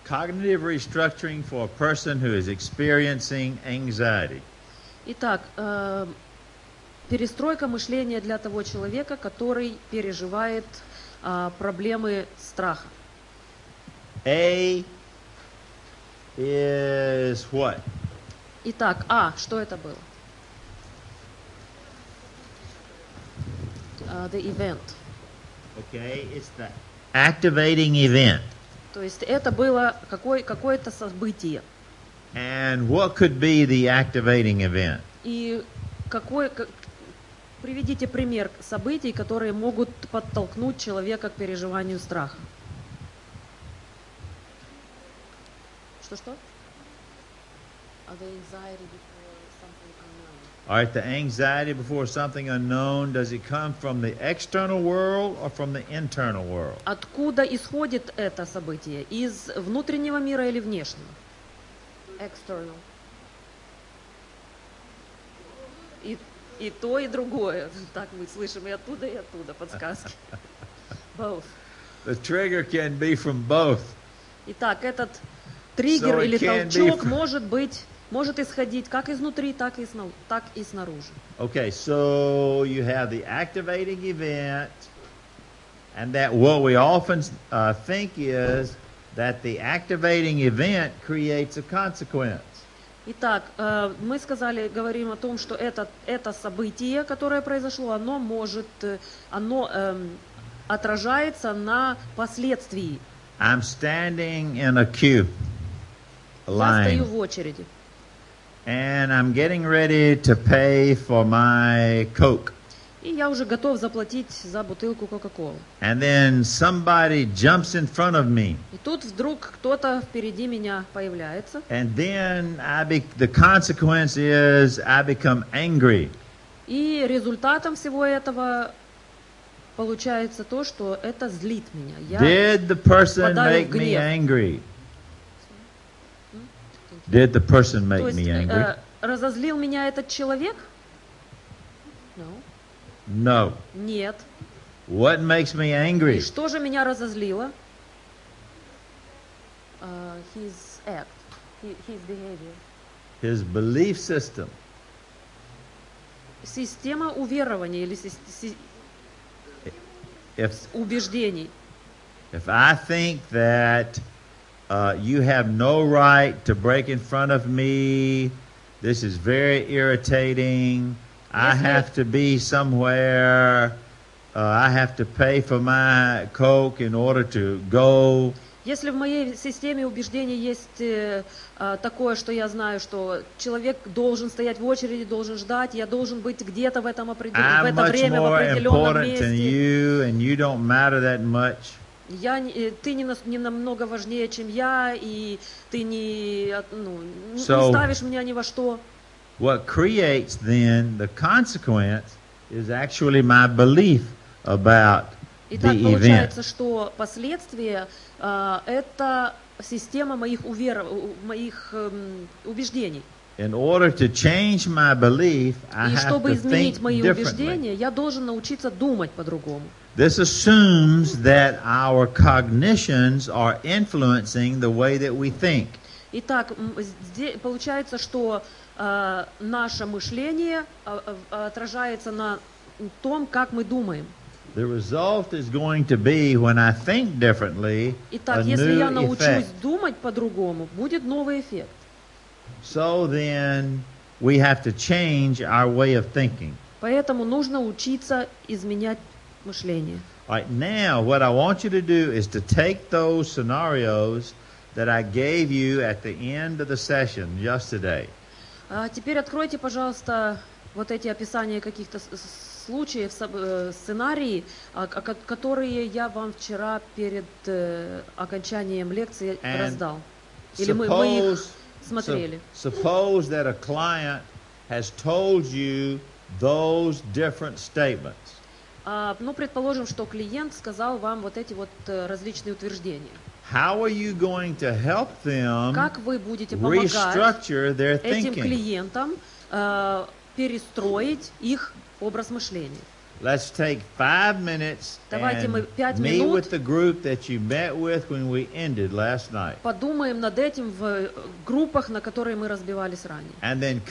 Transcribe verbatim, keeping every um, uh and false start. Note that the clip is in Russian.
cognitive restructuring for a person who is experiencing anxiety. Итак, э, перестройка мышления для того человека, который переживает э, проблемы страха. A is what? Итак, А, что это было? Uh, the event. Okay, it's the activating event. То есть это было какое, какое-то событие. And what could be the activating event? И какой, как, приведите пример событий, которые могут подтолкнуть человека к переживанию страха. Что-что? All right, the anxiety before something unknown, does it come from the external world or from the internal world? Откуда исходит это событие? Из внутреннего мира или внешнего? External. И, и то, и другое. Так мы слышим и оттуда, и оттуда подсказки. Both. The trigger can be from both. Итак, этот триггер So или it can толчок be- может быть, может исходить как изнутри, так и, сна- так и снаружи. Okay, so you have the activating event, and that what we often uh, think is that the activating event creates a consequence. Итак, э, мы сказали, говорим о том, что это, это событие, которое произошло, оно может, э, оно эм, отражается на последствии. I'm standing in a queue, a Я стою line, в очереди, and I'm getting ready to pay for my Coke. и я уже готов заплатить за бутылку Кока-Колы. And then somebody jumps in front of me. И тут вдруг кто-то впереди меня появляется, And then I be, the consequence is I become angry. и результатом всего этого получается то, что это злит меня. Я Did the person впадаю make в me гнев. angry? Did the person make То есть me э, angry? разозлил меня этот человек? No. No. Нет. What makes me И angry? что же меня разозлило? Uh, his act, hi- his behavior. His belief system. Система уверования или сис- си- If убеждений. if I think that uh, you have no right to break in front of me, this is very irritating. I Если- have to be somewhere. Uh, I have to pay for my Coke in order to go. Если в моей системе убеждений есть э, э, такое, что я знаю, что человек должен стоять в очереди, должен ждать, я должен быть где-то в, этом определ- в I'm это much время, в more определенном important than месте. you, and you don't matter that much. Я, не- э, ты не, нас- не намного важнее, чем я, и ты не, от- ну, не So- ставишь меня ни во что. What creates then the consequence is actually my belief about Итак, the получается, event. что последствия э, это система моих, увер... у- моих эм, убеждений. In order to change my belief, I И have чтобы to изменить think мои differently. убеждения, я должен научиться думать по-другому. This assumes that our cognitions are influencing the way that we think. Итак, м, зде- получается, что э, наше мышление э, э, отражается на том, как мы думаем. The result is going to be when I think differently, a Итак, если я new научусь effect. думать по-другому, будет новый эффект. So then we have to change our way of thinking. Поэтому нужно учиться изменять мышление. All right, now what I want you to do is to take those scenarios that I gave you at the end of the session yesterday. А теперь откройте, пожалуйста, вот эти описания каких-то с- с- случаев, соб- э, сценарии, а, ко- которые я вам вчера перед э, окончанием лекции And раздал. Или мы, мы их Suppose, смотрели. sup- suppose that a client has told you those different statements. А, ну, предположим, что клиент сказал вам вот эти вот э, различные утверждения. How are you going to help them Как вы будете помогать restructure their этим thinking? клиентам э, перестроить их образ мышления? let's take five minutes Давайте мы and пять meet минут with the group that you met with when we ended last night. подумаем над этим в группах, на которые мы разбивались ранее. And then